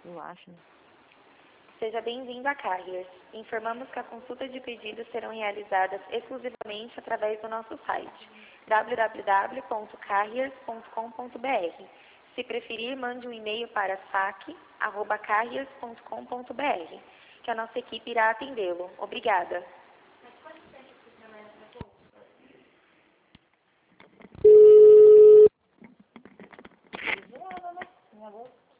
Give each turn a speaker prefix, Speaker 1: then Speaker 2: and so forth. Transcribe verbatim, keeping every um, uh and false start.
Speaker 1: Eu acho.
Speaker 2: Seja bem-vindo a Carriers. Informamos que a consulta de pedidos serão realizadas exclusivamente através do nosso site, w w w ponto carriers ponto com ponto b r. Se preferir, mande um e-mail para saque arroba carriers ponto com ponto b r, que a nossa equipe irá atendê-lo. Obrigada.
Speaker 1: Minha bolsa.